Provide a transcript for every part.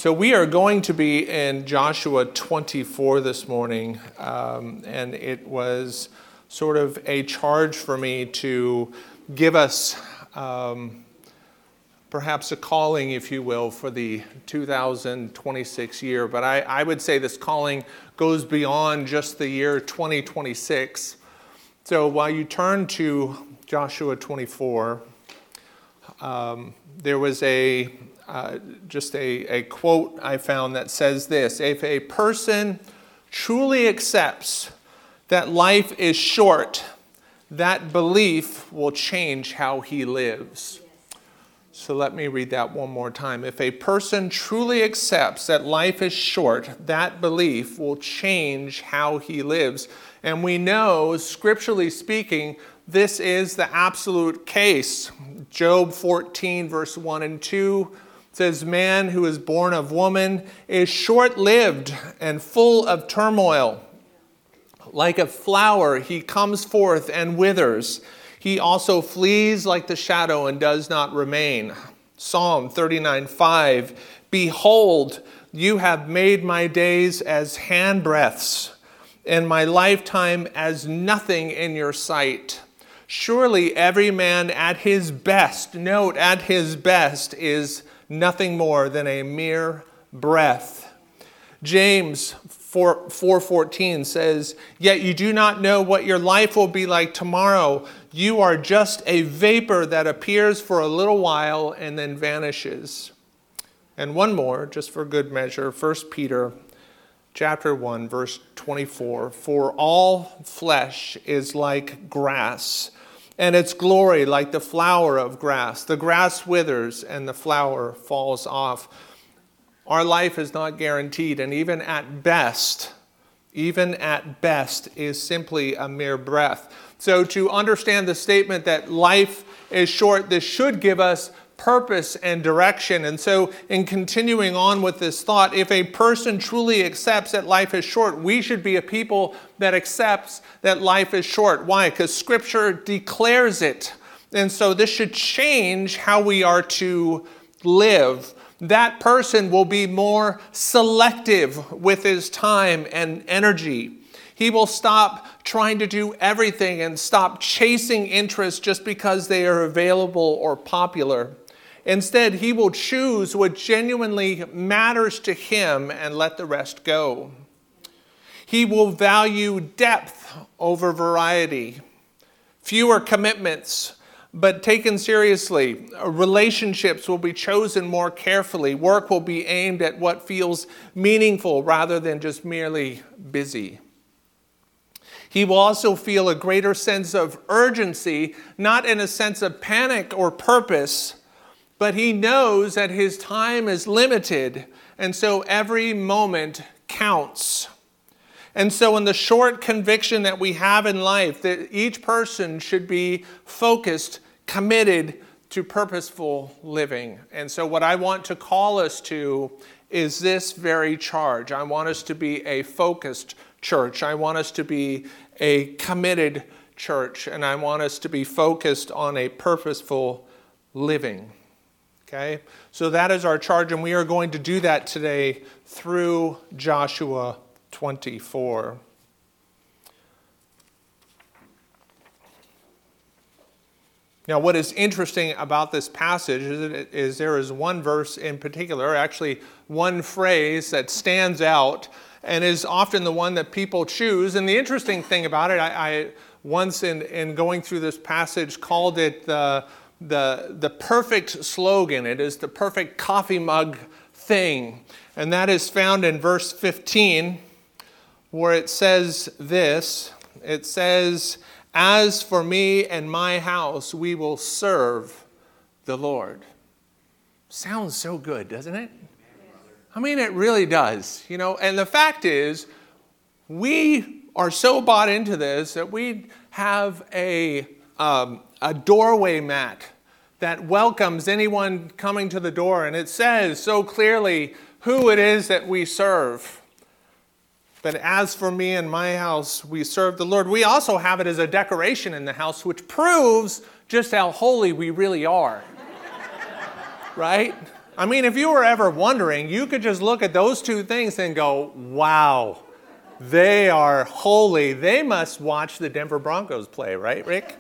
So we are going to be in Joshua 24 this morning, and it was sort of a charge for me to give us perhaps a calling, if you will, for the 2026 year. But I would say this calling goes beyond just the year 2026. So while you turn to Joshua 24, there was just a quote I found that says this: if a person truly accepts that life is short, that belief will change how he lives. So let me read that one more time. If a person truly accepts that life is short, that belief will change how he lives. And we know, scripturally speaking, this is the absolute case. Job 14, verse 1 and 2 says, "Man who is born of woman is short-lived and full of turmoil. Like a flower, he comes forth and withers. He also flees like the shadow and does not remain." Psalm 39:5, "Behold, you have made my days as handbreadths, and my lifetime as nothing in your sight. Surely every man at his best," note, at his best, "is nothing more than a mere breath." James 4:14 says, "Yet you do not know what your life will be like tomorrow. You are just a vapor that appears for a little while and then vanishes." And one more, just for good measure, 1 Peter chapter 1, verse 24, "For all flesh is like grass, and its glory like the flower of grass. The grass withers and the flower falls off." Our life is not guaranteed, and even at best is simply a mere breath. So to understand the statement that life is short, this should give us purpose and direction. And so in continuing on with this thought, if a person truly accepts that life is short, we should be a people that accepts that life is short. Why? Because Scripture declares it. And so this should change how we are to live. That person will be more selective with his time and energy. He will stop trying to do everything and stop chasing interests just because they are available or popular. Instead, he will choose what genuinely matters to him and let the rest go. He will value depth over variety, fewer commitments, but taken seriously. Relationships will be chosen more carefully. Work will be aimed at what feels meaningful rather than just merely busy. He will also feel a greater sense of urgency, not in a sense of panic or purpose, but he knows that his time is limited, and so every moment counts. And so in the short conviction that we have in life, that each person should be focused, committed to purposeful living. And so what I want to call us to is this very charge. I want us to be a focused church. I want us to be a committed church. And I want us to be focused on a purposeful living. Okay? So that is our charge, and we are going to do that today through Joshua 24. Now, what is interesting about this passage is there is one verse in particular, actually one phrase that stands out and is often the one that people choose. And the interesting thing about it, I once in going through this passage called it the perfect slogan. It is the perfect coffee mug thing. And that is found in verse 15, where it says this. It says, "As for me and my house, we will serve the Lord." Sounds so good, doesn't it? I mean, it really does. You know, and the fact is, we are so bought into this that we have a doorway mat that welcomes anyone coming to the door, and it says so clearly who it is that we serve. But as for me and my house, we serve the Lord. We also have it as a decoration in the house, which proves just how holy we really are. Right? I mean, if you were ever wondering, you could just look at those two things and go, wow, they are holy. They must watch the Denver Broncos play, right, Rick?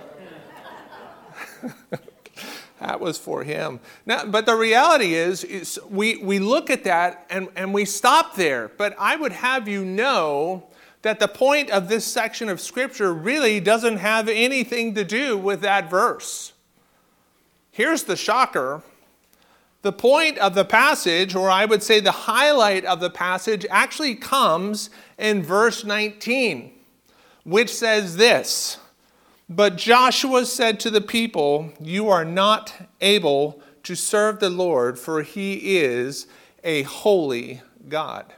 That was for him. Now, but the reality is we look at that and we stop there. But I would have you know that the point of this section of Scripture really doesn't have anything to do with that verse. Here's the shocker. The point of the passage, or I would say the highlight of the passage, actually comes in verse 19, which says this: "But Joshua said to the people, 'You are not able to serve the Lord, for he is a holy God.'"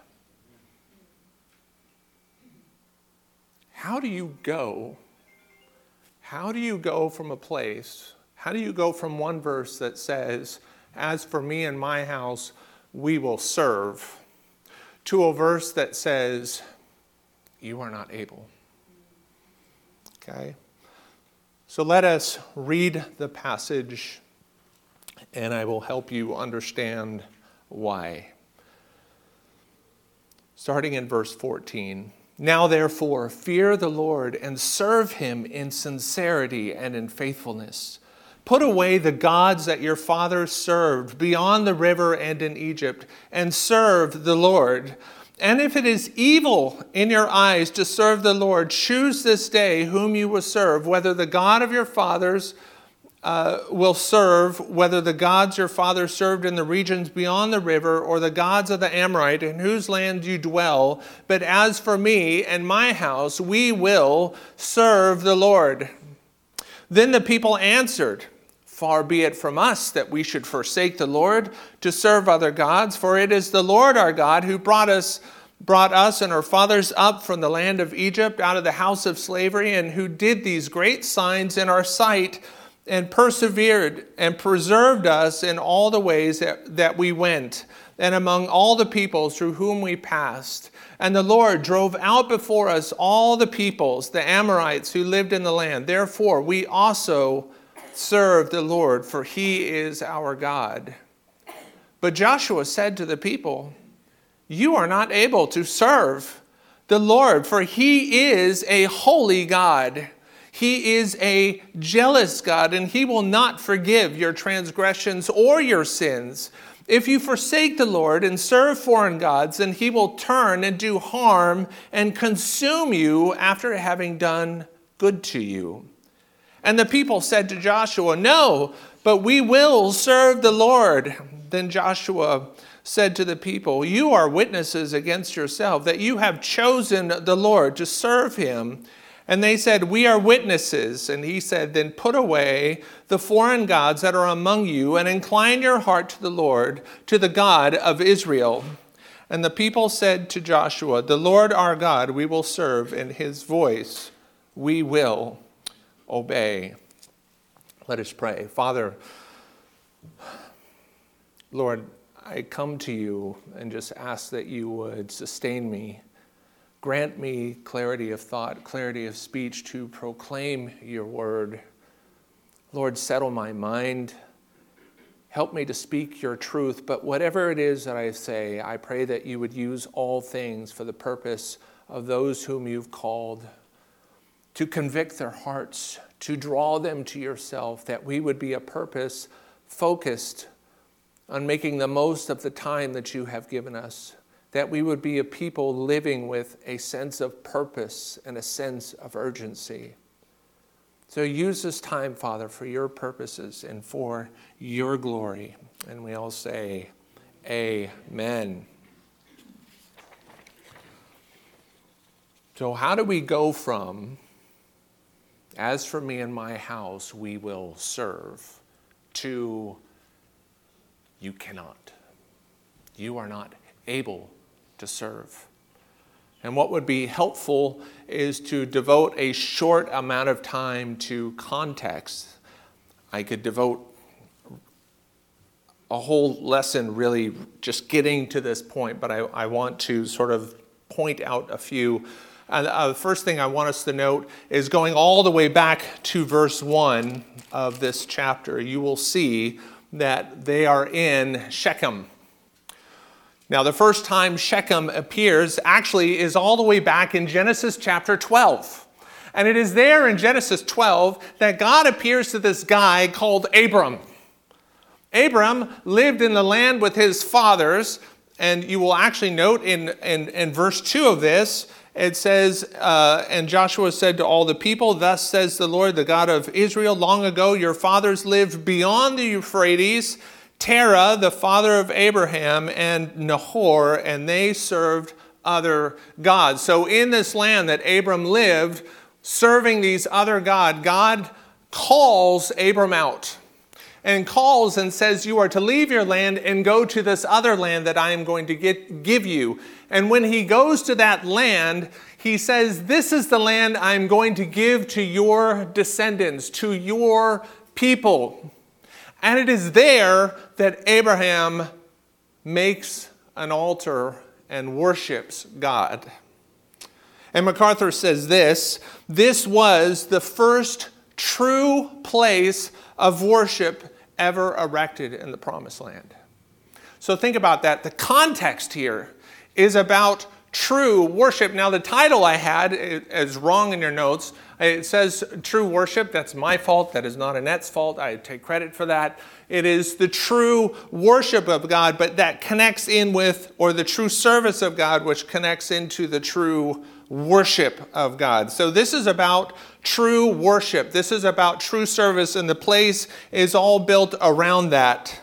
How do you go? How do you go from a place? How do you go from one verse that says, "As for me and my house, we will serve," to a verse that says, "You are not able"? Okay? So let us read the passage, and I will help you understand why. Starting in verse 14. "Now therefore, fear the Lord and serve him in sincerity and in faithfulness. Put away the gods that your fathers served beyond the river and in Egypt, and serve the Lord. And if it is evil in your eyes to serve the Lord, choose this day whom you will serve, whether the God of your fathers will serve, whether the gods your fathers served in the regions beyond the river, or the gods of the Amorite in whose land you dwell. But as for me and my house, we will serve the Lord." Then the people answered, "Far be it from us that we should forsake the Lord to serve other gods, for it is the Lord our God who brought us and our fathers up from the land of Egypt out of the house of slavery, and who did these great signs in our sight, and persevered and preserved us in all the ways that we went, and among all the peoples through whom we passed. And the Lord drove out before us all the peoples, the Amorites who lived in the land. Therefore we also serve the Lord, for he is our God." But Joshua said to the people, "You are not able to serve the Lord, for he is a holy God. He is a jealous God, and he will not forgive your transgressions or your sins. If you forsake the Lord and serve foreign gods, then he will turn and do harm and consume you after having done good to you." And the people said to Joshua, "No, but we will serve the Lord." Then Joshua said to the people, "You are witnesses against yourself that you have chosen the Lord to serve him." And they said, "We are witnesses." And he said, "Then put away the foreign gods that are among you, and incline your heart to the Lord, to the God of Israel." And the people said to Joshua, "The Lord our God we will serve, and his voice we will obey." Let us pray. Father, Lord, I come to you and just ask that you would sustain me. Grant me clarity of thought, clarity of speech to proclaim your word. Lord, settle my mind. Help me to speak your truth. But whatever it is that I say, I pray that you would use all things for the purpose of those whom you've called, to convict their hearts, to draw them to yourself, that we would be a purpose focused on making the most of the time that you have given us, that we would be a people living with a sense of purpose and a sense of urgency. So use this time, Father, for your purposes and for your glory. And we all say, amen. So how do we go from, "As for me and my house, we will serve," to "You cannot. You are not able to serve"? And what would be helpful is to devote a short amount of time to context. I could devote a whole lesson really just getting to this point, but I want to sort of point out a few. The first thing I want us to note is going all the way back to verse 1 of this chapter. You will see that they are in Shechem. Now, the first time Shechem appears actually is all the way back in Genesis chapter 12. And it is there in Genesis 12 that God appears to this guy called Abram. Abram lived in the land with his fathers, and you will actually note in verse 2 of this, it says, and Joshua said to all the people, "Thus says the Lord, the God of Israel, long ago your fathers lived beyond the Euphrates, Terah, the father of Abraham, and Nahor, and they served other gods." So in this land that Abram lived, serving these other gods, God calls Abram out and calls and says, "You are to leave your land and go to this other land that I am going to give you." And when he goes to that land, he says, "This is the land I'm going to give to your descendants, to your people." And it is there that Abraham makes an altar and worships God. And MacArthur says this was the first true place of worship ever erected in the Promised Land. So think about that. The context here is about true worship. Now, the title I had is wrong in your notes. It says true worship. That's my fault. That is not Annette's fault. I take credit for that. It is the true worship of God, but that connects in with, or the true service of God, which connects into the true worship of God. So this is about true worship. This is about true service, and the place is all built around that.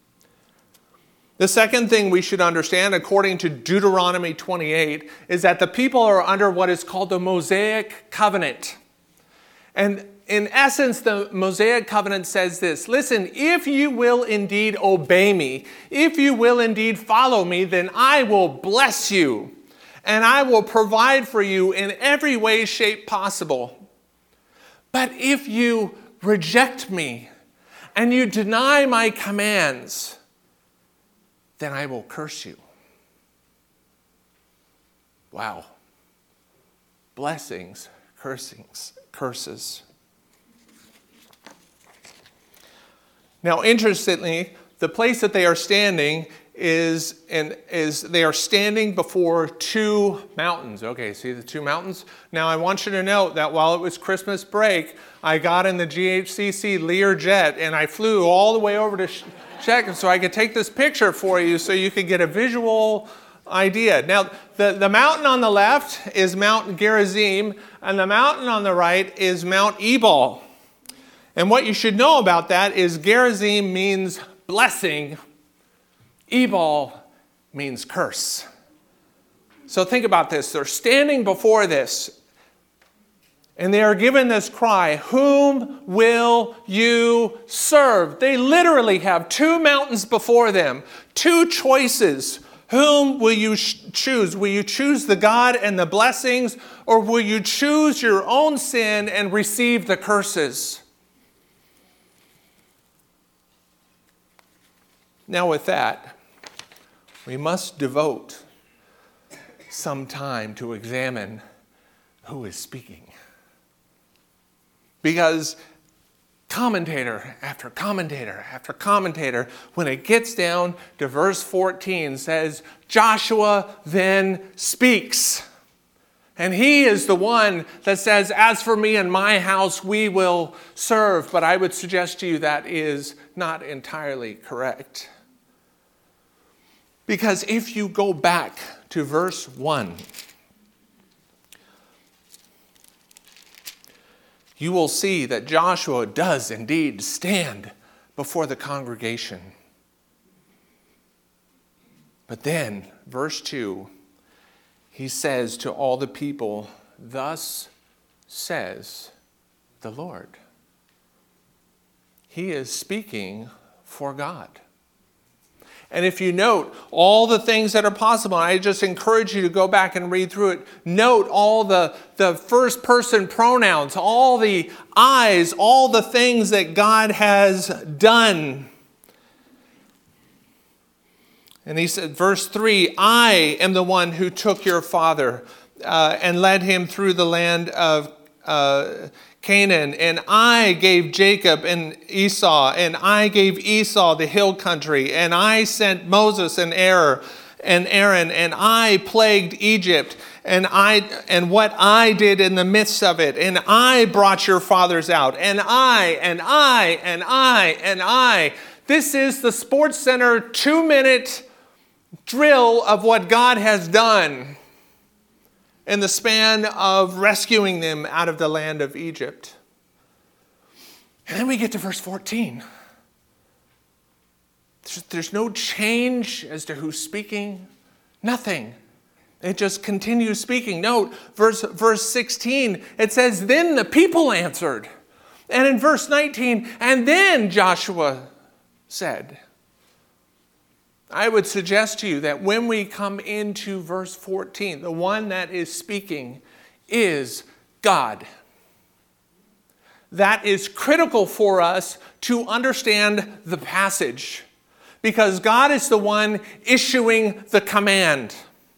The second thing we should understand, according to Deuteronomy 28, is that the people are under what is called the Mosaic Covenant. And in essence, the Mosaic Covenant says this: listen, if you will indeed obey me, if you will indeed follow me, then I will bless you, and I will provide for you in every way, shape possible. But if you reject me and you deny my commands, then I will curse you. Wow. Blessings, curses. Now, interestingly, the place that they are standing is they are standing before two mountains. Okay, see the two mountains? Now, I want you to note that while it was Christmas break, I got in the GHCC Learjet and I flew all the way over to Shechem so I could take this picture for you so you could get a visual idea. Now, the mountain on the left is Mount Gerizim, and the mountain on the right is Mount Ebal. And what you should know about that is Gerizim means blessing, Ebal means curse. So think about this. They're standing before this, and they are given this cry, "Whom will you serve?" They literally have two mountains before them, two choices. Whom will you choose? Will you choose the God and the blessings, or will you choose your own sin and receive the curses? Now with that, we must devote some time to examine who is speaking. Because commentator after commentator after commentator, when it gets down to verse 14, says, Joshua then speaks. And he is the one that says, "As for me and my house, we will serve." But I would suggest to you that is not entirely correct. Because if you go back to verse 1, you will see that Joshua does indeed stand before the congregation. But then, verse 2, he says to all the people, "Thus says the Lord." He is speaking for God. And if you note all the things that are possible, I just encourage you to go back and read through it. Note all the first person pronouns, all the I's, all the things that God has done. And he said, verse 3, "I am the one who took your father and led him through the land of Canaan, and I gave Jacob and Esau, and I gave Esau the hill country, and I sent Moses and Aaron, and I plagued Egypt, and what I did in the midst of it, and I brought your fathers out, and I. This is the Sports Center 2-minute drill of what God has done in the span of rescuing them out of the land of Egypt. And then we get to verse 14. There's no change as to who's speaking. Nothing. It just continues speaking. Note, verse 16, it says, then the people answered. And in verse 19, and then Joshua said. I would suggest to you that when we come into verse 14, the one that is speaking is God. That is critical for us to understand the passage, because God is the one issuing the command.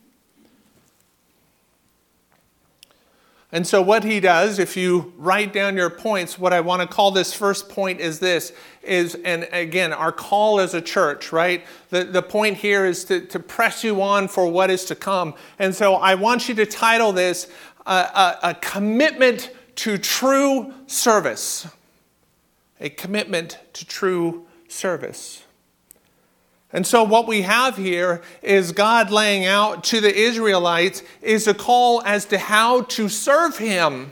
And so what he does, if you write down your points, what I want to call this first point is this, and again, our call as a church, right? The point here is to press you on for what is to come. And so I want you to title this, a commitment to true service. A commitment to true service. And so what we have here is God laying out to the Israelites is a call as to how to serve him.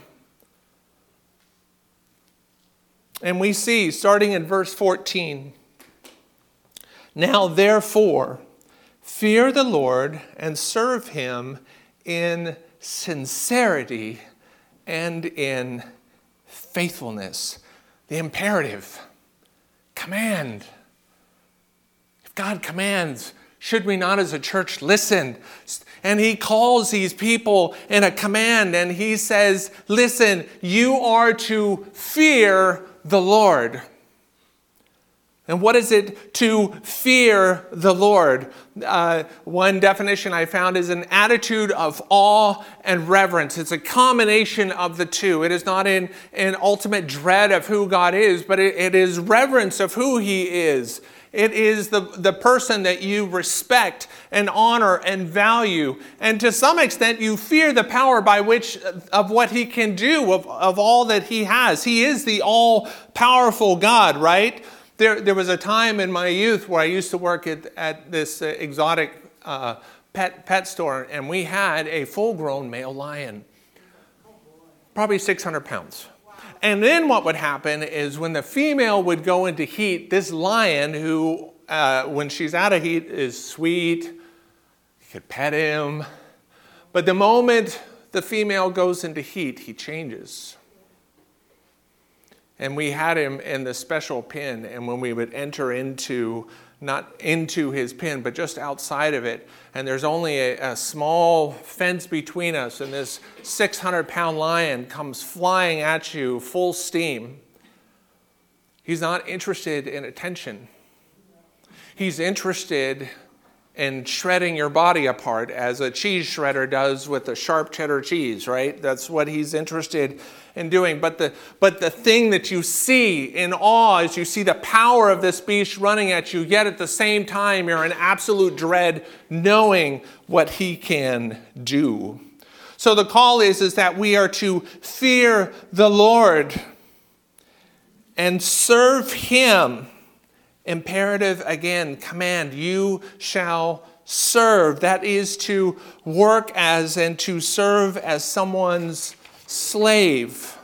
And we see, starting in verse 14, now therefore, fear the Lord and serve him in sincerity and in faithfulness. The imperative, command. God commands, should we not as a church listen? And he calls these people in a command, and he says, listen, you are to fear the Lord. And what is it to fear the Lord? One definition I found is an attitude of awe and reverence. It's a combination of the two. It is not an ultimate dread of who God is, but it is reverence of who he is. It is the person that you respect and honor and value. And to some extent, you fear the power by which of what he can do, of all that he has. He is the all-powerful God, right? There was a time in my youth where I used to work at this exotic pet store, and we had a full-grown male lion, probably 600 pounds. And then what would happen is when the female would go into heat, this lion, who, when she's out of heat, is sweet, you could pet him. But the moment the female goes into heat, he changes. And we had him in the special pen, and when we would enter into, not into his pen, but just outside of it, and there's only a small fence between us, and this 600-pound lion comes flying at you full steam. He's not interested in attention. He's interested in shredding your body apart, as a cheese shredder does with a sharp cheddar cheese, right? That's what he's interested in doing. But the thing that you see in awe is you see the power of this beast running at you, yet at the same time you're in absolute dread knowing what he can do. So the call is that we are to fear the Lord and serve him. Imperative again, command, you shall serve. That is to work as and to serve as someone's slave.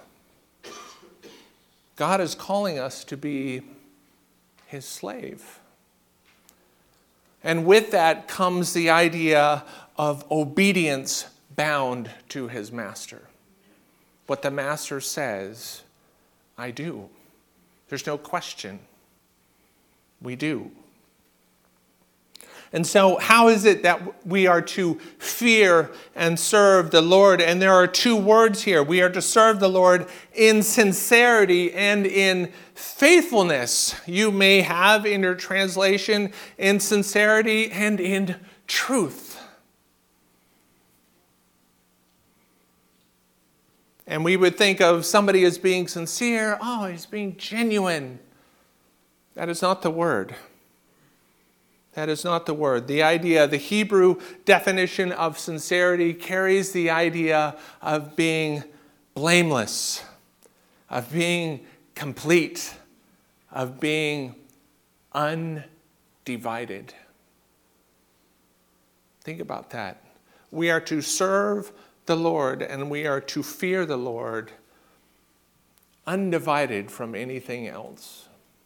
God is calling us to be his slave. And with that comes the idea of obedience bound to his master. What the master says, I do. There's no question. We do. And so how is it that we are to fear and serve the Lord? And there are two words here. We are to serve the Lord in sincerity and in faithfulness. You may have in your translation in sincerity and in truth. And we would think of somebody as being sincere. Oh, he's being genuine. That is not the word. That is not the word. The idea, the Hebrew definition of sincerity carries the idea of being blameless, of being complete, of being undivided. Think about that. We are to serve the Lord and we are to fear the Lord undivided from anything else.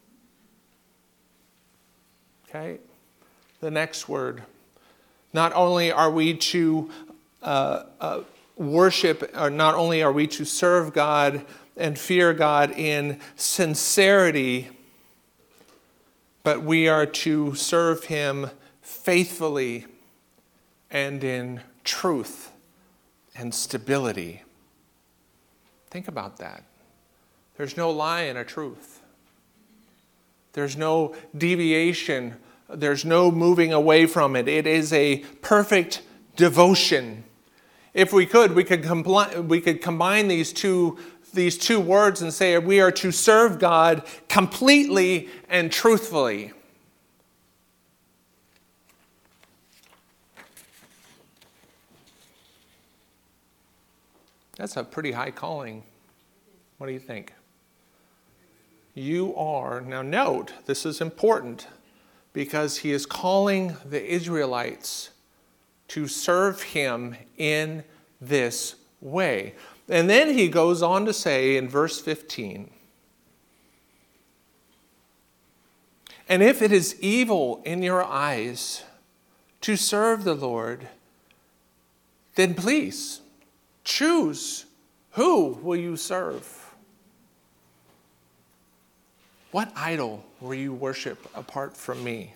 Okay? The next word. Not only are we to worship, or not only are we to serve God and fear God in sincerity, but we are to serve Him faithfully and in truth and stability. Think about that. There's no lie in a truth. There's no deviation. There's no moving away from it. It is a perfect devotion. If we could combine these two words and say we are to serve God completely and truthfully. That's a pretty high calling. What do you think? You are, now note, this is important because he is calling the Israelites to serve him in this way. And then he goes on to say in verse 15, and if it is evil in your eyes to serve the Lord, then please choose who will you serve. What idol will you worship apart from me?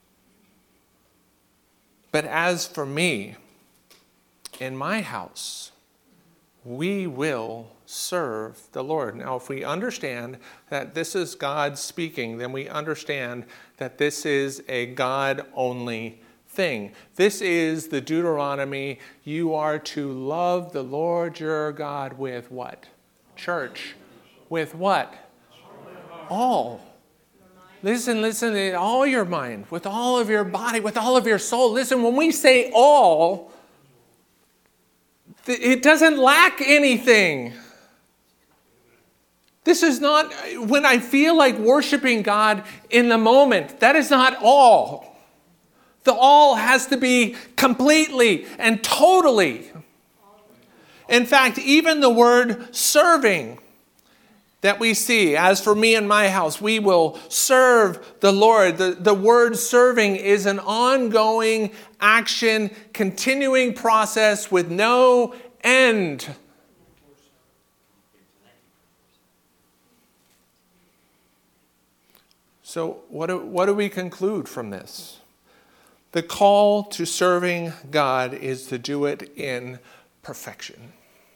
But as for me, in my house, we will serve the Lord. Now, if we understand that this is God speaking, then we understand that this is a God-only thing. This is the Deuteronomy. You are to love the Lord your God with what? Church. With what? All. Listen, in all your mind, with all of your body, with all of your soul. Listen, when we say all, it doesn't lack anything. This is not, when I feel like worshiping God in the moment, that is not all. The all has to be completely and totally. In fact, even the word serving that we see, as for me and my house, we will serve the Lord. The word serving is an ongoing action, continuing process with no end. So what do we conclude from this? The call to serving God is to do it in perfection.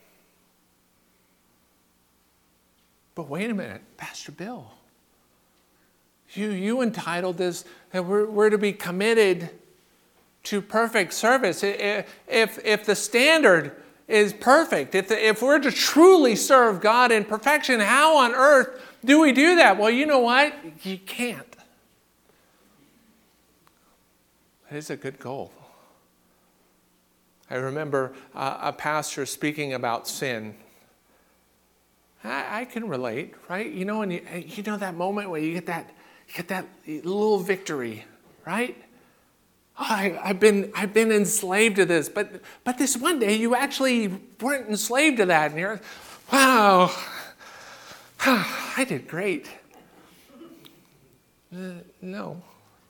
But wait a minute, Pastor Bill. You entitled this that we're to be committed to perfect service. If the standard is perfect, if we're to truly serve God in perfection, how on earth do we do that? Well, you know what? You can't. It is a good goal. I remember a pastor speaking about sin. I can relate, right? You know, and you know that moment where you get that little victory, right? Oh, I've been enslaved to this, but this one day you actually weren't enslaved to that, and you're, wow, I did great. No.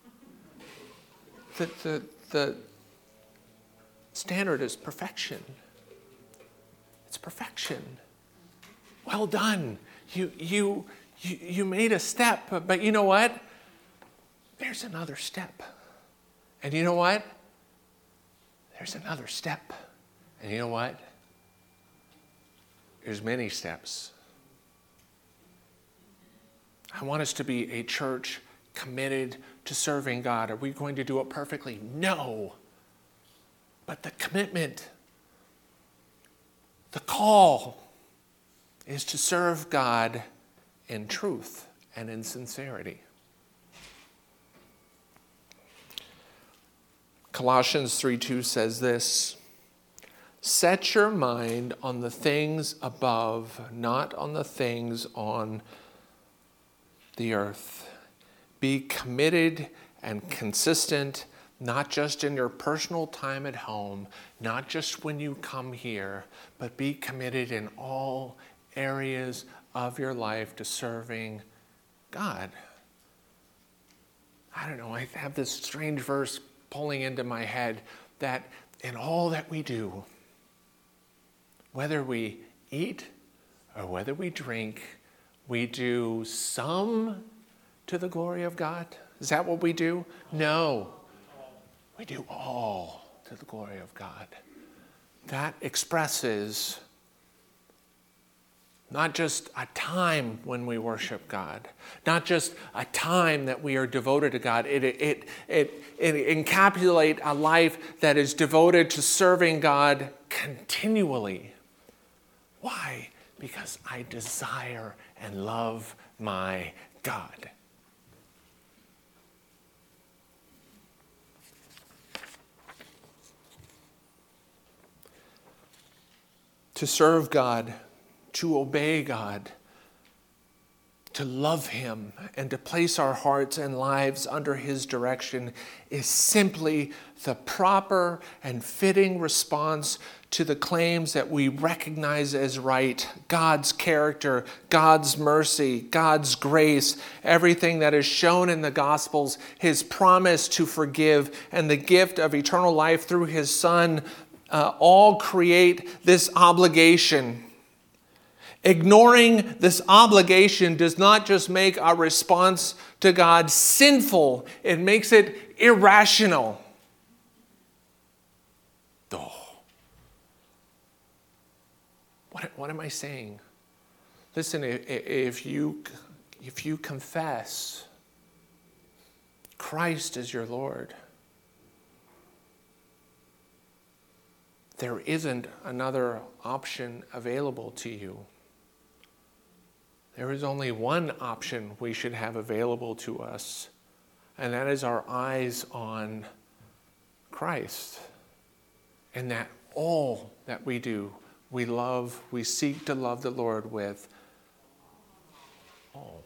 The standard is perfection. It's perfection. Well done. You made a step, but you know what? There's another step. And you know what? There's another step. And you know what? There's many steps. I want us to be a church committed to serving God. Are we going to do it perfectly? No. But the commitment, the call, is to serve God in truth and in sincerity. Colossians 3:2 says this, "Set your mind on the things above, not on the things on the earth. Be committed and consistent, not just in your personal time at home, not just when you come here, but be committed in all areas of your life to serving God." I don't know, I have this strange verse pulling into my head that in all that we do, whether we eat or whether we drink, we do some to the glory of God. Is that what we do? No. We do all to the glory of God. That expresses not just a time when we worship God, not just a time that we are devoted to God. It encapsulates a life that is devoted to serving God continually. Why? Because I desire and love my God. To serve God, to obey God, to love Him, and to place our hearts and lives under His direction is simply the proper and fitting response to the claims that we recognize as right: God's character, God's mercy, God's grace, everything that is shown in the Gospels, His promise to forgive, and the gift of eternal life through His Son, all create this obligation. Ignoring this obligation does not just make our response to God sinful, it makes it irrational. Oh. What am I saying? Listen, if you confess Christ as your Lord, there isn't another option available to you. There is only one option we should have available to us, and that is our eyes on Christ. And that all that we do, we love, we seek to love the Lord with all.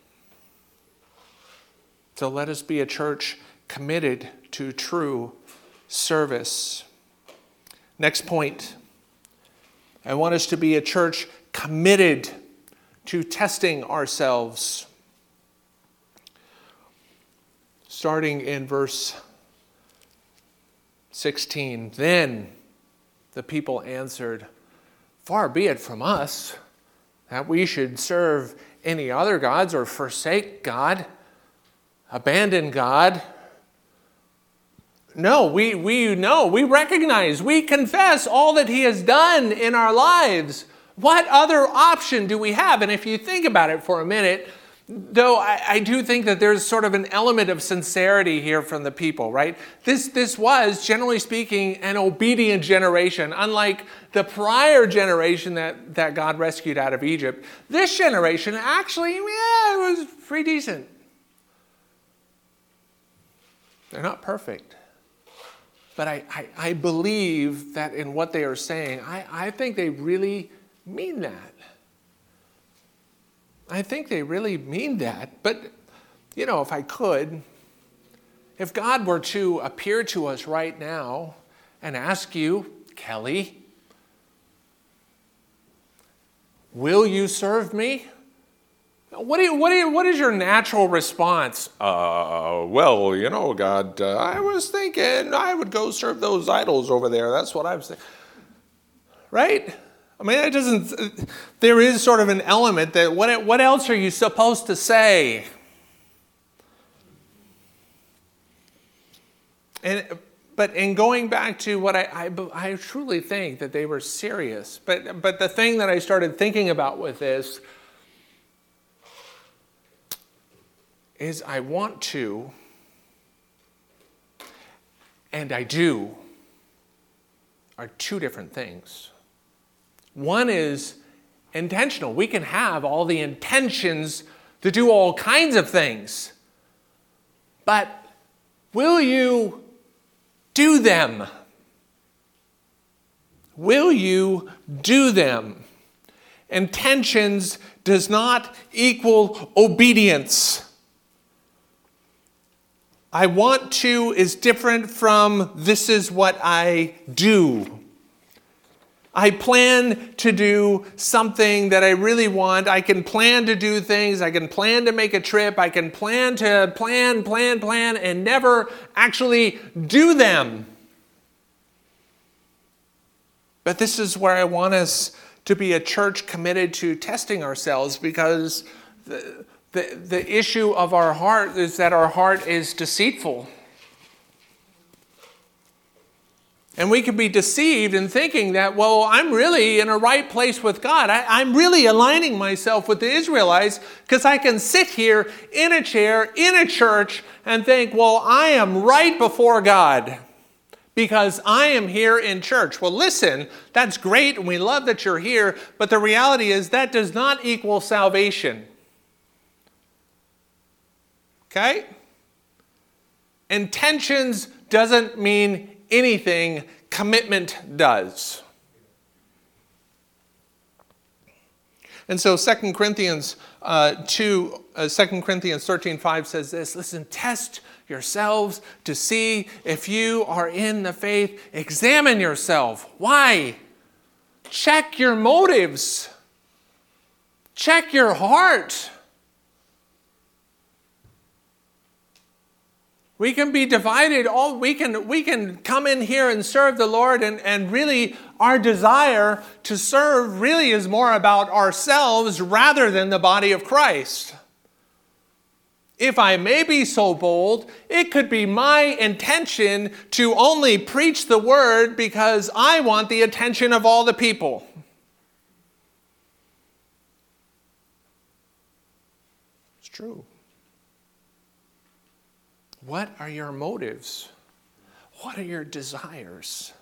So let us be a church committed to true service. Next point, I want us to be a church committed to testing ourselves. Starting in verse 16, "Then the people answered, 'Far be it from us that we should serve any other gods or forsake God, abandon God. No, we recognize, we confess all that He has done in our lives. What other option do we have?'" And if you think about it for a minute, though, I do think that there's sort of an element of sincerity here from the people, right? This was, generally speaking, an obedient generation. Unlike the prior generation that God rescued out of Egypt, this generation actually, it was pretty decent. They're not perfect. But I believe that in what they are saying, I think they really mean that. I think they really mean that. But, if I could, if God were to appear to us right now and ask you, "Kelly, will you serve me?" What is your natural response? Well, God, I was thinking I would go serve those idols over there. That's what I'm saying. Right? I mean, there is sort of an element that what else are you supposed to say? But in going back to what I truly think that they were serious. But the thing that I started thinking about with this is I want to, and I do, are two different things. One is intentional. We can have all the intentions to do all kinds of things. But will you do them? Will you do them? Intentions does not equal obedience. I want to is different from this is what I do. I plan to do something that I really want. I can plan to do things. I can plan to make a trip. I can plan, and never actually do them. But this is where I want us to be a church committed to testing ourselves, because the issue of our heart is that our heart is deceitful. And we can be deceived in thinking that, well, I'm really in a right place with God. I'm really aligning myself with the Israelites because I can sit here in a chair in a church and think, well, I am right before God because I am here in church. Well, listen, that's great and we love that you're here, but the reality is that does not equal salvation. Okay? Intentions doesn't mean anything, commitment does. And so 2 Corinthians 13:5 says this, listen, test yourselves to see if you are in the faith. Examine yourself. Why? Check your motives. Check your heart. We can be divided. We can come in here and serve the Lord, and really our desire to serve really is more about ourselves rather than the body of Christ. If I may be so bold, it could be my intention to only preach the word because I want the attention of all the people. It's true. What are your motives? What are your desires?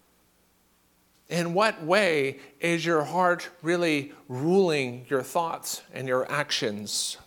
In what way is your heart really ruling your thoughts and your actions?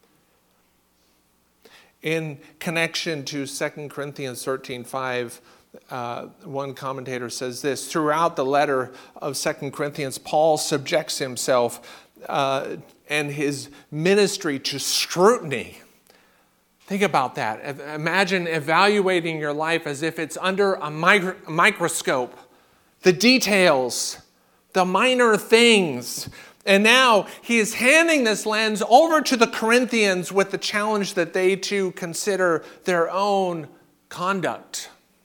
In connection to 2 Corinthians 13:5, one commentator says this, throughout the letter of 2 Corinthians, Paul subjects himself and his ministry to scrutiny. Think about that. Imagine evaluating your life as if it's under a microscope. The details, the minor things. And now he is handing this lens over to the Corinthians with the challenge that they too consider their own conduct.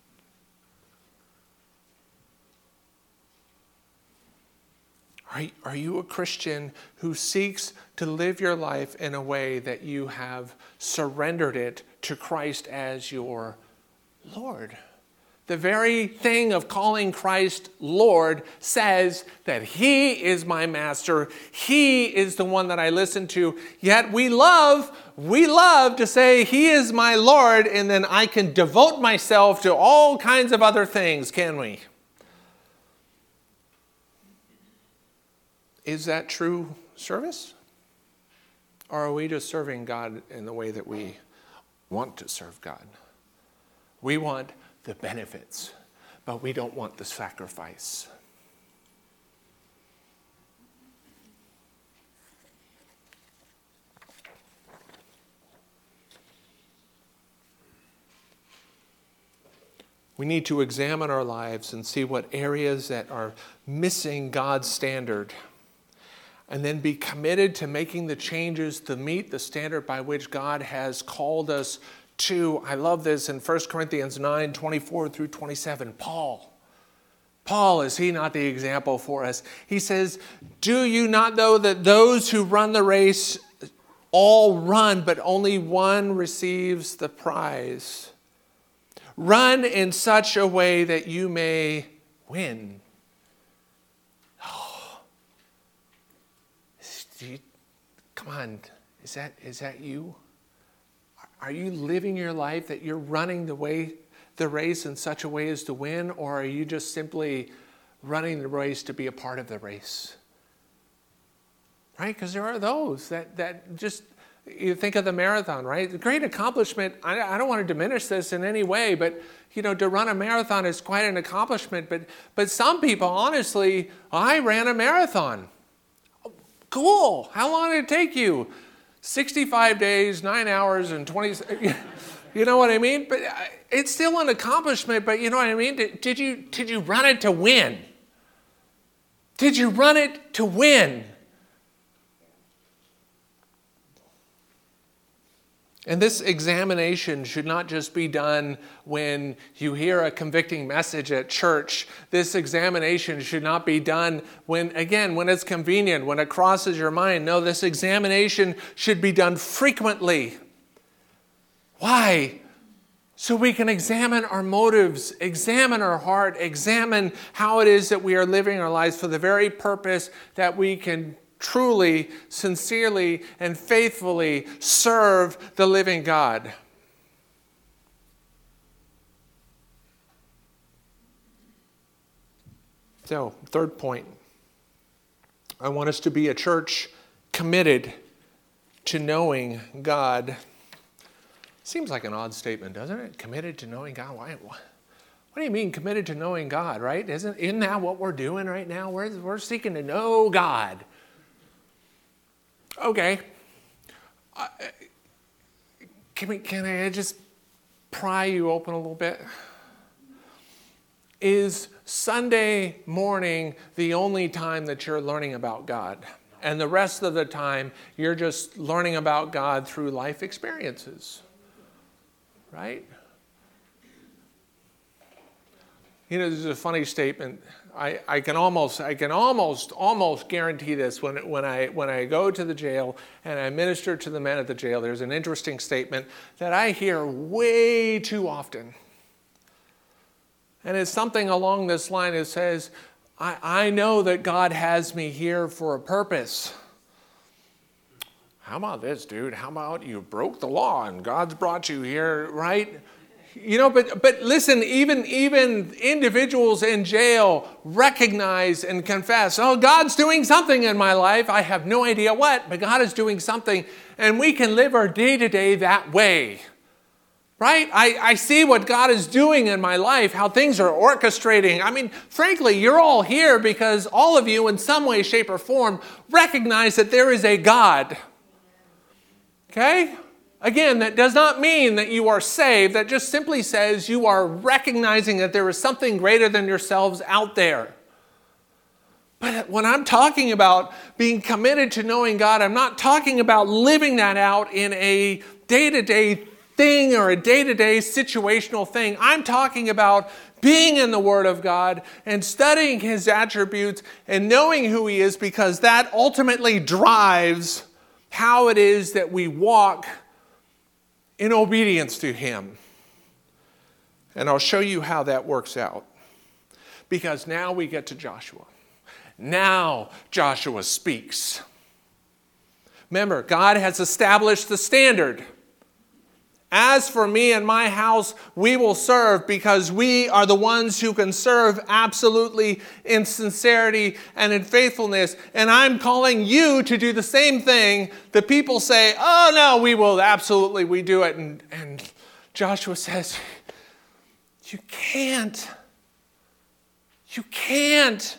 Are you a Christian who seeks to live your life in a way that you have surrendered it to Christ as your Lord? The very thing of calling Christ Lord says that He is my master. He is the one that I listen to. Yet we love to say He is my Lord, and then I can devote myself to all kinds of other things, can we? Is that true service? Or are we just serving God in the way that we want to serve God? We want the benefits, but we don't want the sacrifice. We need to examine our lives and see what areas that are missing God's standard, and then be committed to making the changes to meet the standard by which God has called us to. I love this in 1 Corinthians 9:24 through 27. Paul, is he not the example for us? He says, do you not know that those who run the race all run, but only one receives the prize? Run in such a way that you may win. Come on, is that you? Are you living your life that you're running the race in such a way as to win, or are you just simply running the race to be a part of the race? right? Because there are those that just, you think of the marathon, right? The great accomplishment, I don't want to diminish this in any way, but to run a marathon is quite an accomplishment. But some people, honestly, I ran a marathon. Cool. How long did it take you? 65 days, 9 hours, and 20. You know what I mean? But it's still an accomplishment. But you know what I mean? Did you run it to win? Did you run it to win? And this examination should not just be done when you hear a convicting message at church. This examination should not be done when it's convenient, when it crosses your mind. No, this examination should be done frequently. Why? So we can examine our motives, examine our heart, examine how it is that we are living our lives for the very purpose that we can truly, sincerely, and faithfully serve the living God. So, third point. I want us to be a church committed to knowing God. Seems like an odd statement, doesn't it? Committed to knowing God. Why? What do you mean committed to knowing God, right? Isn't that what we're doing right now? We're seeking to know God. Okay, can I just pry you open a little bit? Is Sunday morning the only time that you're learning about God? And the rest of the time, you're just learning about God through life experiences, right? This is a funny statement. I can almost guarantee this when I go to the jail and I minister to the men at the jail. There's an interesting statement that I hear way too often, and it's something along this line. It says, "I know that God has me here for a purpose." How about this, dude? How about you broke the law and God's brought you here, right? But listen, even individuals in jail recognize and confess, oh, God's doing something in my life. I have no idea what, but God is doing something. And we can live our day-to-day that way, right? I see what God is doing in my life, how things are orchestrating. I mean, frankly, you're all here because all of you in some way, shape, or form recognize that there is a God. Okay? Again, that does not mean that you are saved. That just simply says you are recognizing that there is something greater than yourselves out there. But when I'm talking about being committed to knowing God, I'm not talking about living that out in a day-to-day thing or a day-to-day situational thing. I'm talking about being in the Word of God and studying His attributes and knowing who He is, because that ultimately drives how it is that we walk in obedience to Him. And I'll show you how that works out. Because now we get to Joshua. Now Joshua speaks. Remember, God has established the standard. As for me and my house, we will serve, because we are the ones who can serve absolutely in sincerity and in faithfulness. And I'm calling you to do the same thing. The people say, oh no, we will absolutely, we do it. And Joshua says, you can't. You can't.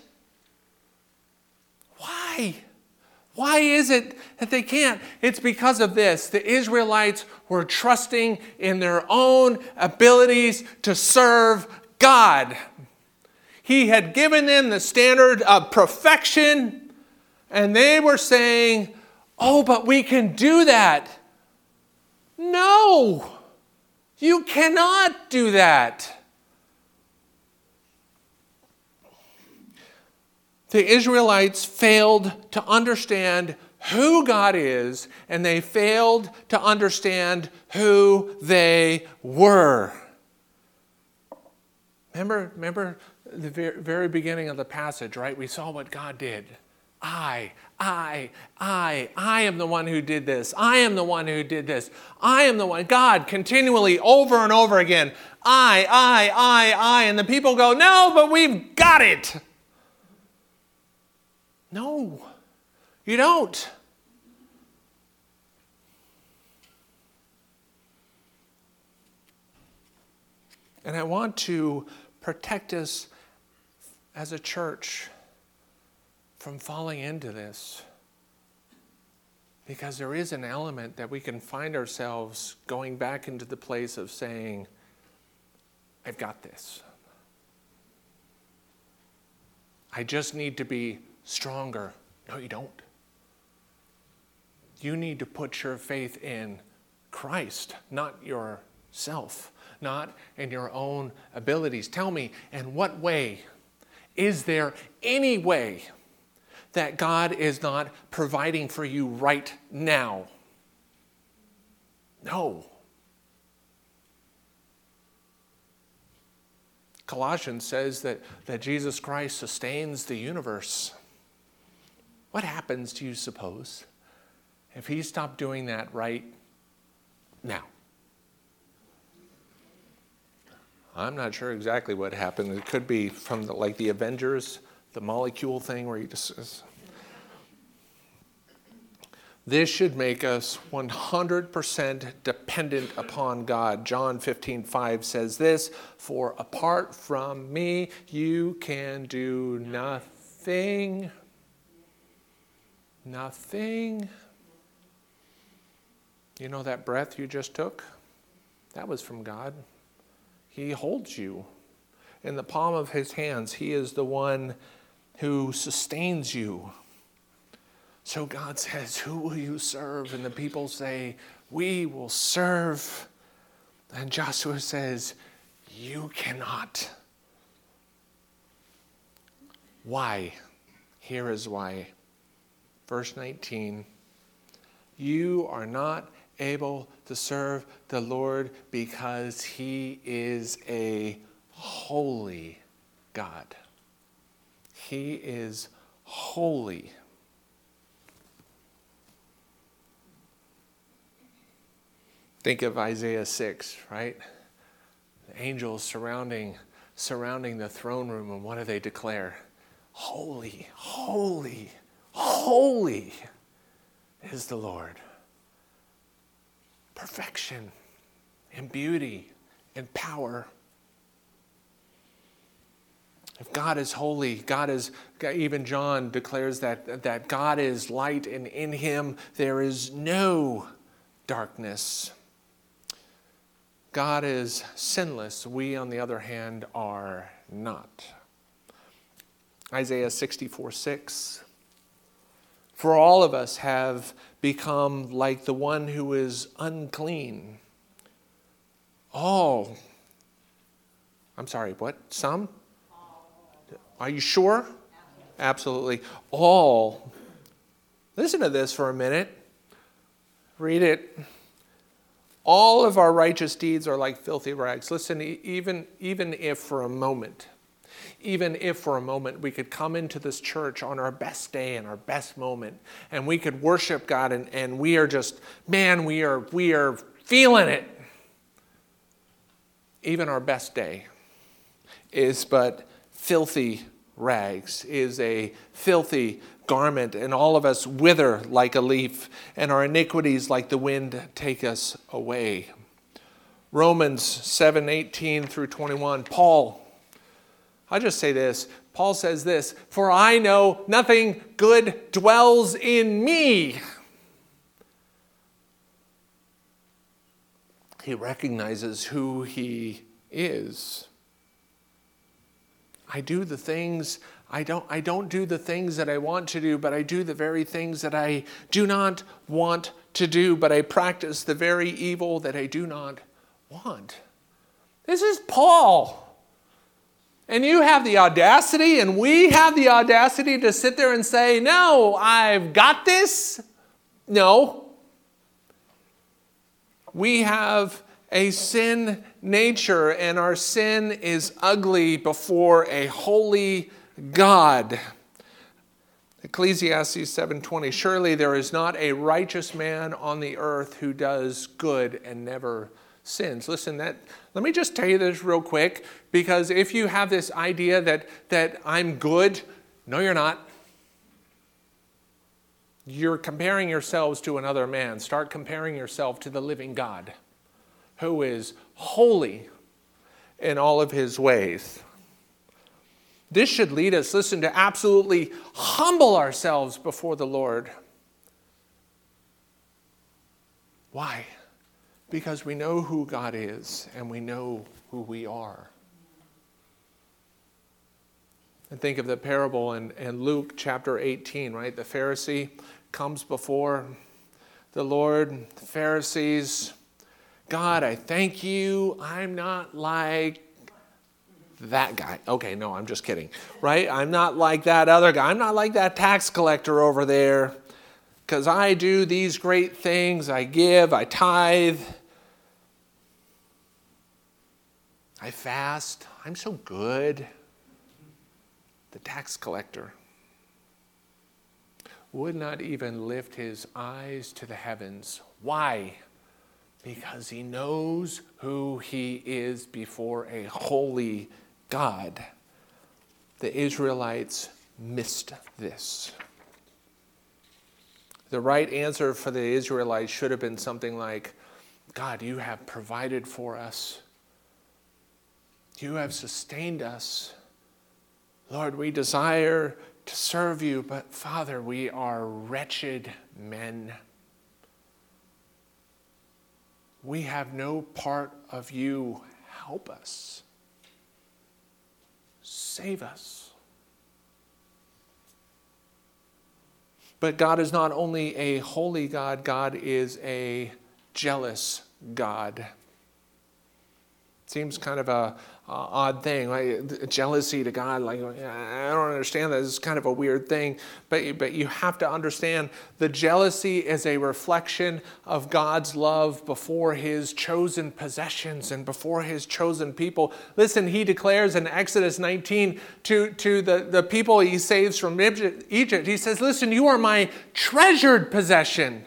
Why? Why is it that they can't? It's because of this. The Israelites were trusting in their own abilities to serve God. He had given them the standard of perfection, and they were saying, oh, but we can do that. No, you cannot do that. The Israelites failed to understand who God is, and they failed to understand who they were. Remember the very beginning of the passage, right? We saw what God did. I am the one who did this. I am the one who did this. I am the one. God continually over and over again. I. And the people go, no, but we've got it. No, You don't. And I want to protect us as a church from falling into this. Because there is an element that we can find ourselves going back into the place of saying, I've got this. I just need to be stronger. No, you don't. You need to put your faith in Christ, not yourself, not in your own abilities. Tell me, in what way? Is there any way that God is not providing for you right now? No. Colossians says that Jesus Christ sustains the universe. What happens, do you suppose, if he stopped doing that right now? I'm not sure exactly what happened. It could be from the Avengers, the molecule thing where you just... This should make us 100% dependent upon God. John 15:5 says this, "For apart from me, you can do nothing." Nothing. You know that breath you just took? That was from God. He holds you in the palm of his hands. He is the one who sustains you. So God says, who will you serve? And the people say, we will serve. And Joshua says, you cannot. Why? Here is why. Verse 19, you are not able to serve the Lord because he is a holy God. He is holy. Think of Isaiah 6, right? The angels surrounding the throne room, and what do they declare? Holy, holy, holy is the Lord. Perfection and beauty and power. If God is holy, even John declares that God is light, and in him there is no darkness. God is sinless. We, on the other hand, are not. Isaiah 64:6. For all of us have become like the one who is unclean. All. I'm sorry, what? Some? Are you sure? Absolutely. All. Listen to this for a minute. Read it. All of our righteous deeds are like filthy rags. Listen, even if for a moment we could come into this church on our best day and our best moment, and we could worship God, and we are just, man, we are feeling it. Even our best day is but filthy rags, is a filthy garment, and all of us wither like a leaf, and our iniquities like the wind take us away. Romans 7:18 through 21. Paul, I'll just say this. Paul says this, for I know nothing good dwells in me. He recognizes who he is. I do the things, I don't do the things that I want to do, but I do the very things that I do not want to do, but I practice the very evil that I do not want. This is Paul. And you have the audacity, and we have the audacity to sit there and say, no, I've got this. No. We have a sin nature, and our sin is ugly before a holy God. Ecclesiastes 7:20, surely there is not a righteous man on the earth who does good and never sins. Listen, let me just tell you this real quick, because if you have this idea that I'm good, no, you're not. you're comparing yourselves to another man. Start comparing yourself to the living God, who is holy in all of his ways. This should lead us, listen, to absolutely humble ourselves before the Lord. Why? Because we know who God is and we know who we are. And think of the parable in Luke chapter 18, right? The Pharisee comes before the Lord. The Pharisees, God, I thank you. I'm not like that guy. Okay, no, I'm just kidding, right? I'm not like that other guy. I'm not like that tax collector over there, because I do these great things. I give, I tithe, I fast. I'm so good. The tax collector would not even lift his eyes to the heavens. Why? Because he knows who he is before a holy God. The Israelites missed this. The right answer for the Israelites should have been something like, God, you have provided for us. You have sustained us. Lord, we desire to serve you, but Father, we are wretched men. We have no part of you. Help us. Save us. But God is not only a holy God, God is a jealous God. Seems kind of a odd thing, right? Jealousy to God, like, I don't understand that. It's kind of a weird thing. But you have to understand the jealousy is a reflection of God's love before his chosen possessions and before his chosen people. Listen, he declares in Exodus 19 to the people he saves from Egypt, he says, listen, you are my treasured possession.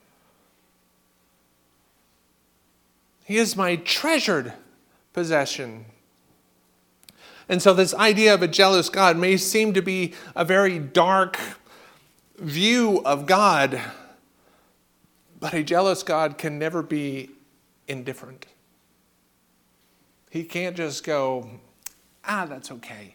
He is my treasured possession. And so this idea of a jealous God may seem to be a very dark view of God, but a jealous God can never be indifferent. He can't just go, that's okay.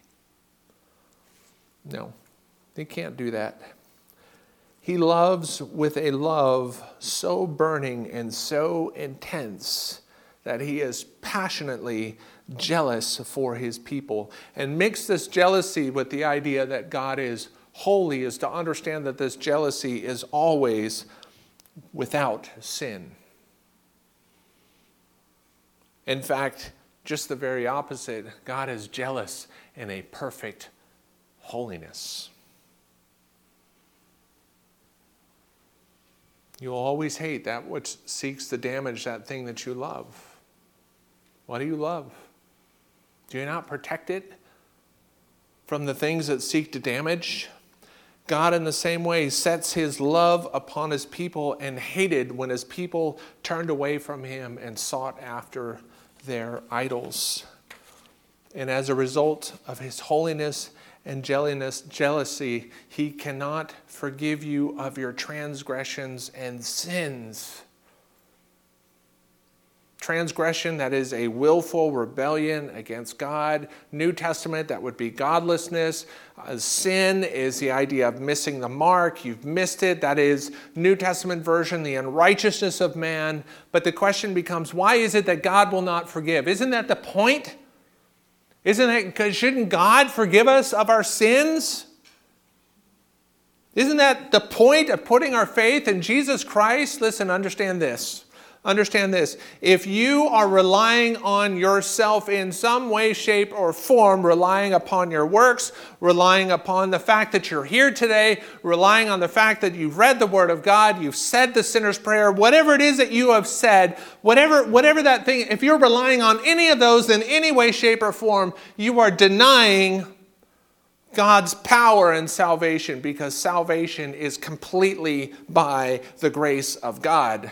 No, he can't do that. He loves with a love so burning and so intense that he is passionately jealous for his people. And mix this jealousy with the idea that God is holy is to understand that this jealousy is always without sin. In fact, just the very opposite. God is jealous in a perfect holiness. You'll always hate that which seeks to damage that thing that you love. What do you love? Do you not protect it from the things that seek to damage? God, in the same way, sets his love upon his people and hated when his people turned away from him and sought after their idols. And as a result of his holiness and jealousy, he cannot forgive you of your transgressions and sins. Transgression, that is a willful rebellion against God. New Testament, that would be godlessness. Sin is the idea of missing the mark. You've missed it. That is New Testament version, the unrighteousness of man. But the question becomes, why is it that God will not forgive? Isn't that the point? Shouldn't God forgive us of our sins? Isn't that the point of putting our faith in Jesus Christ? Listen, understand this. Understand this. If you are relying on yourself in some way, shape, or form, relying upon your works, relying upon the fact that you're here today, relying on the fact that you've read the Word of God, you've said the sinner's prayer, whatever it is that you have said, whatever that thing, if you're relying on any of those in any way, shape, or form, you are denying God's power in salvation, because salvation is completely by the grace of God.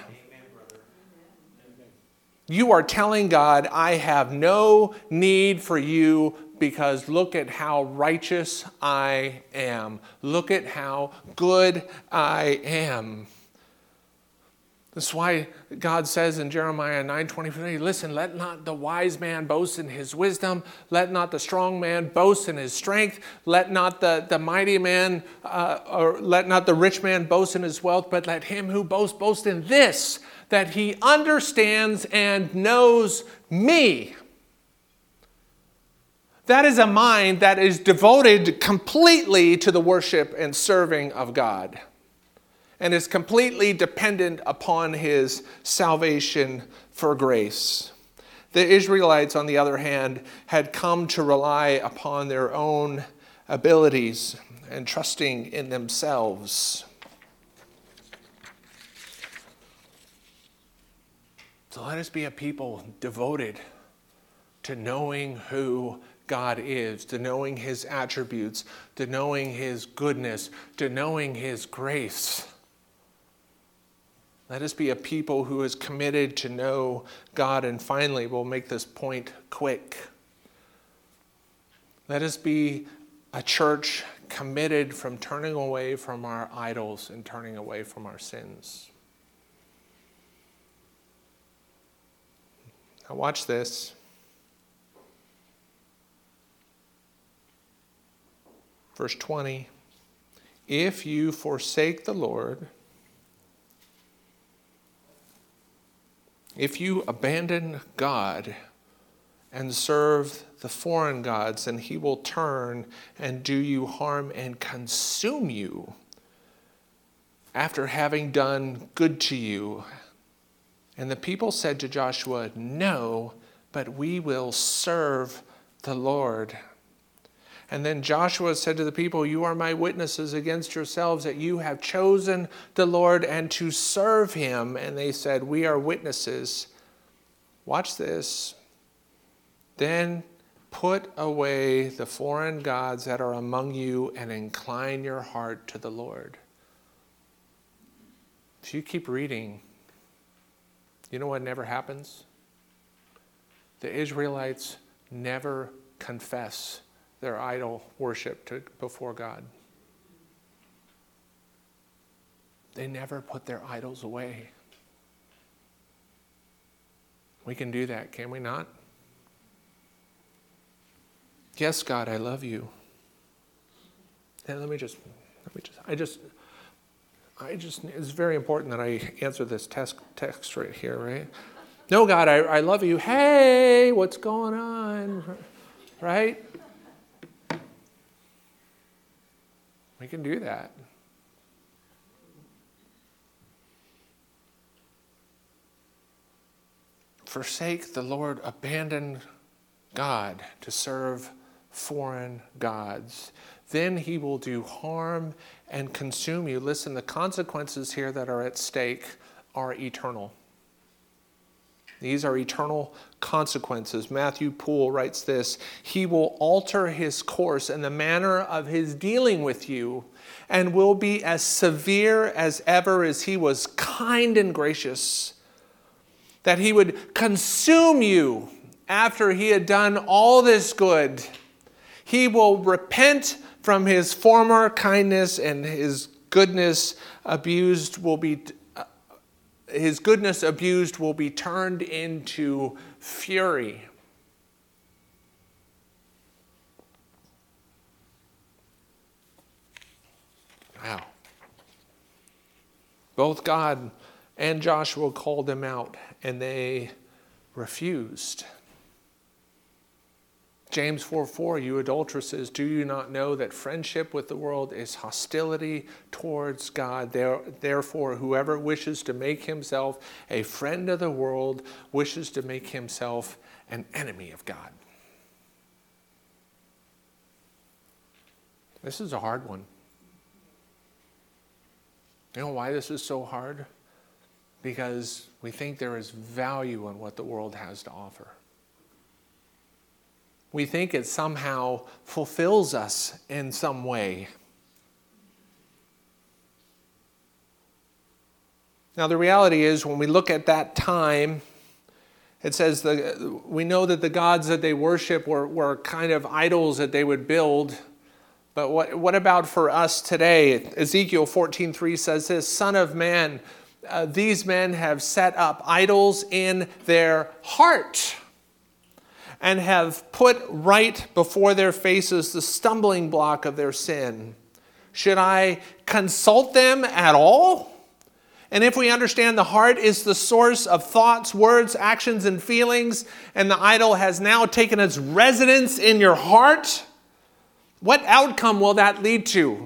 You are telling God, I have no need for you because look at how righteous I am. Look at how good I am. That's why God says in Jeremiah 9:23, listen, let not the wise man boast in his wisdom. Let not the strong man boast in his strength. Let not the mighty man, or let not the rich man boast in his wealth, but let him who boasts boast in this, that he understands and knows me. That is a mind that is devoted completely to the worship and serving of God, and is completely dependent upon his salvation for grace. The Israelites, on the other hand, had come to rely upon their own abilities and trusting in themselves. So let us be a people devoted to knowing who God is, to knowing his attributes, to knowing his goodness, to knowing his grace. Let us be a people who is committed to know God. And finally, we'll make this point quick. Let us be a church committed from turning away from our idols and turning away from our sins. Now watch this. Verse 20. If you forsake the Lord, if you abandon God and serve the foreign gods, then he will turn and do you harm and consume you after having done good to you. And the people said to Joshua, no, but we will serve the Lord. And then Joshua said to the people, you are my witnesses against yourselves that you have chosen the Lord and to serve him. And they said, we are witnesses. Watch this. Then put away the foreign gods that are among you and incline your heart to the Lord. If you keep reading, you know what never happens? The Israelites never confess their idol worship before God. They never put their idols away. We can do that, can we not? Yes, God, I love you. And it's very important that I answer this text right here, right? No, God, I love you. Hey, what's going on? Right? We can do that. Forsake the Lord, abandon God to serve foreign gods. Then he will do harm and consume you. Listen, the consequences here that are at stake are eternal. These are eternal consequences. Matthew Poole writes this, he will alter his course and the manner of his dealing with you and will be as severe as ever as he was kind and gracious, that he would consume you after he had done all this good. He will repent from his former kindness, and his goodness abused will be turned into fury. Wow. Both God and Joshua called them out, and they refused. James 4:4, you adulteresses, do you not know that friendship with the world is hostility towards God? Therefore, whoever wishes to make himself a friend of the world wishes to make himself an enemy of God. This is a hard one. You know why this is so hard? Because we think there is value in what the world has to offer. We think it somehow fulfills us in some way. Now, the reality is, when we look at that time It says we know that the gods that they worship were kind of idols that they would build. But what about for us today? Ezekiel 14:3 says this, Son of man, these men have set up idols in their heart and have put right before their faces the stumbling block of their sin. Should I consult them at all? And if we understand the heart is the source of thoughts, words, actions, and feelings, and the idol has now taken its residence in your heart, what outcome will that lead to?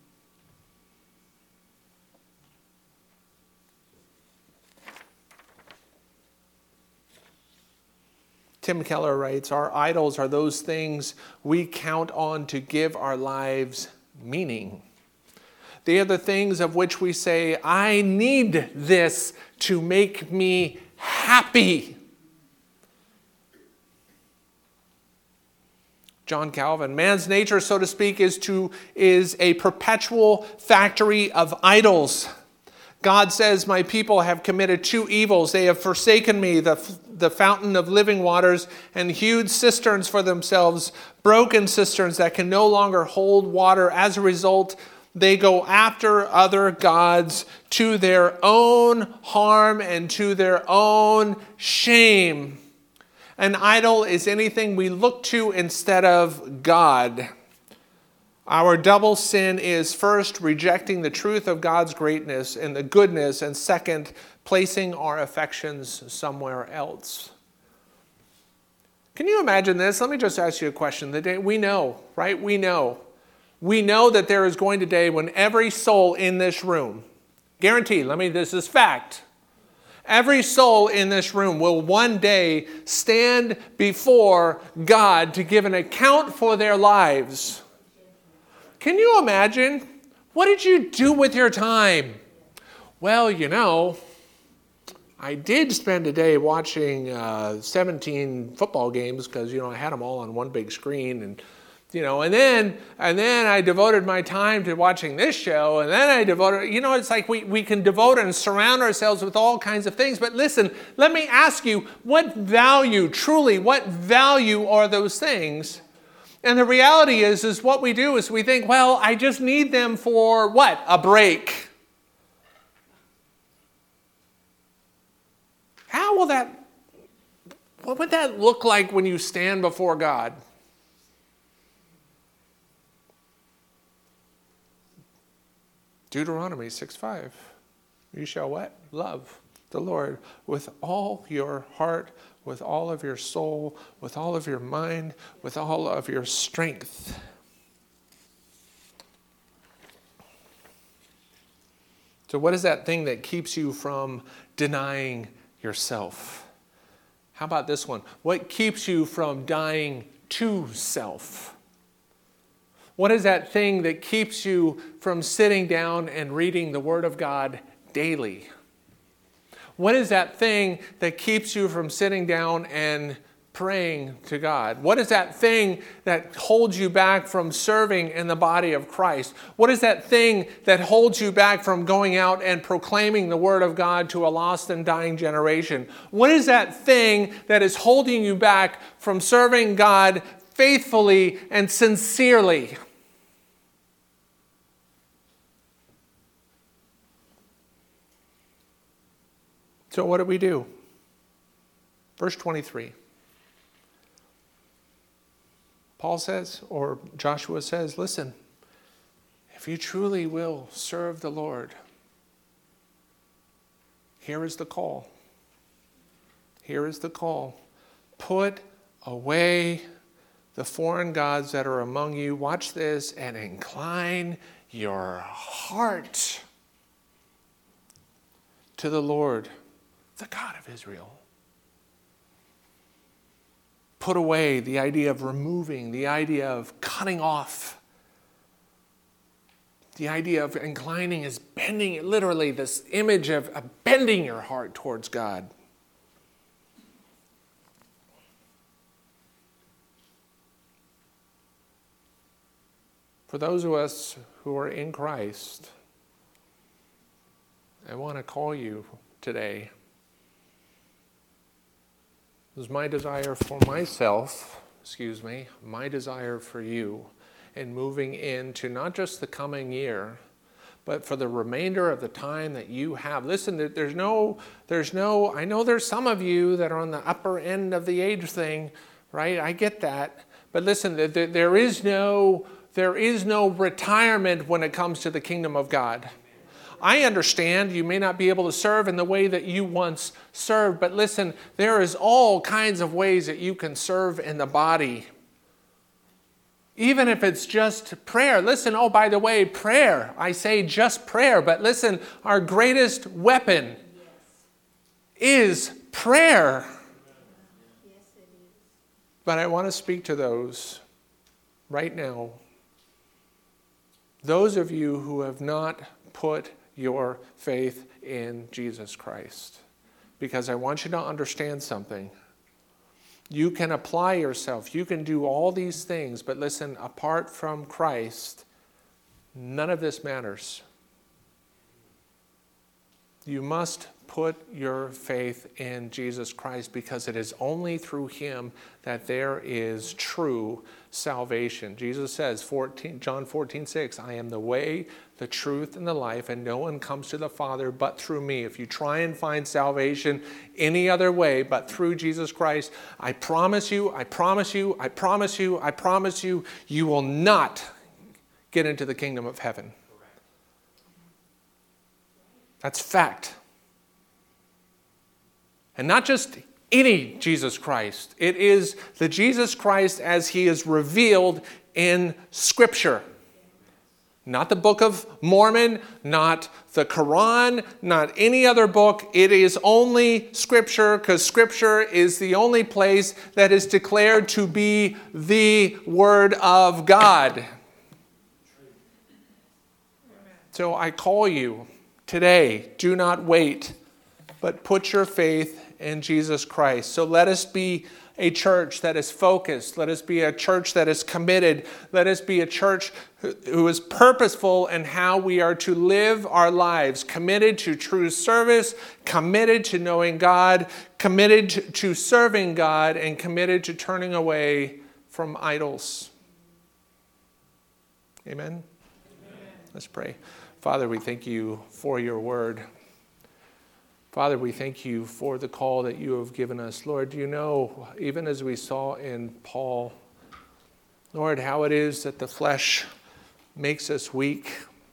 Tim Keller writes, our idols are those things we count on to give our lives meaning. They are the things of which we say, I need this to make me happy. John Calvin, man's nature, so to speak, is a perpetual factory of idols. God says, my people have committed two evils. They have forsaken me, the fountain of living waters, and hewed cisterns for themselves, broken cisterns that can no longer hold water. As a result, they go after other gods to their own harm and to their own shame. An idol is anything we look to instead of God. Our double sin is first, rejecting the truth of God's greatness and the goodness, and second, placing our affections somewhere else. Can you imagine this? Let me just ask you a question. The day we know, right? We know that there is going to be a day when every soul in this room, guaranteed, this is fact, every soul in this room will one day stand before God to give an account for their lives. Can you imagine? What did you do with your time? Well, I did spend a day watching 17 football games because, I had them all on one big screen. And then I devoted my time to watching this show. And then I devoted, it's like we can devote and surround ourselves with all kinds of things. But listen, let me ask you, what value are those things? And the reality is what we do is we think, well, I just need them for what? A break. What would that look like when you stand before God? Deuteronomy 6:5. You shall what? Love the Lord with all your heart, with all of your soul, with all of your mind, with all of your strength. So what is that thing that keeps you from denying yourself? How about this one? What keeps you from dying to self? What is that thing that keeps you from sitting down and reading the Word of God daily? What is that thing that keeps you from sitting down and praying to God? What is that thing that holds you back from serving in the body of Christ? What is that thing that holds you back from going out and proclaiming the Word of God to a lost and dying generation? What is that thing that is holding you back from serving God faithfully and sincerely? So what do we do? Verse 23. Paul says, or Joshua says, listen, if you truly will serve the Lord, here is the call. Here is the call. Put away the foreign gods that are among you. Watch this, and incline your heart to the Lord, the God of Israel. Put away the idea of removing, the idea of cutting off. The idea of inclining is bending, literally this image of bending your heart towards God. For those of us who are in Christ, I want to call you today is my desire for myself, my desire for you in moving into not just the coming year, but for the remainder of the time that you have. Listen, there's no, I know there's some of you that are on the upper end of the age thing, right? I get that. But listen, there is no retirement when it comes to the kingdom of God. I understand you may not be able to serve in the way that you once served, but listen, there is all kinds of ways that you can serve in the body. Even if it's just prayer. Listen, oh, by the way, prayer. I say just prayer, but listen, our greatest weapon is prayer. But I want to speak to those right now. Those of you who have not put your faith in Jesus Christ. Because I want you to understand something. You can apply yourself. You can do all these things. But listen, apart from Christ, none of this matters. You must put your faith in Jesus Christ because it is only through him that there is true salvation. Jesus says, John 14:6, I am the way, the truth, and the life, and no one comes to the Father but through me. If you try and find salvation any other way but through Jesus Christ, I promise you, you will not get into the kingdom of heaven. That's fact. And not just any Jesus Christ. It is the Jesus Christ as he is revealed in Scripture. Not the Book of Mormon, not the Quran, not any other book. It is only Scripture, because Scripture is the only place that is declared to be the Word of God. So I call you today, do not wait, but put your faith in Jesus Christ. So let us be a church that is focused. Let us be a church that is committed. Let us be a church who is purposeful in how we are to live our lives. Committed to true service, committed to knowing God, committed to serving God, and committed to turning away from idols. Amen? Amen. Let's pray. Father, we thank you for your word. Father, we thank you for the call that you have given us. Lord, you know, even as we saw in Paul, Lord, how it is that the flesh makes us weak.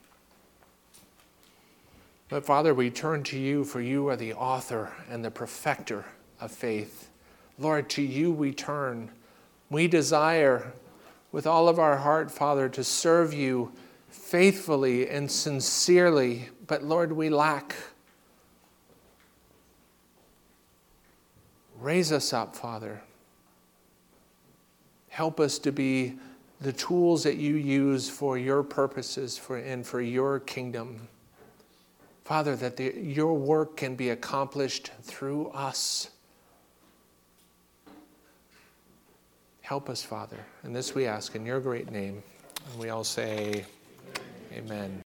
But Father, we turn to you, for you are the author and the perfecter of faith. Lord, to you we turn. We desire with all of our heart, Father, to serve you faithfully and sincerely. But Lord, we lack. Raise us up, Father. Help us to be the tools that you use for your purposes and for your kingdom. Father, that your work can be accomplished through us. Help us, Father. And this we ask in your great name. And we all say, Amen.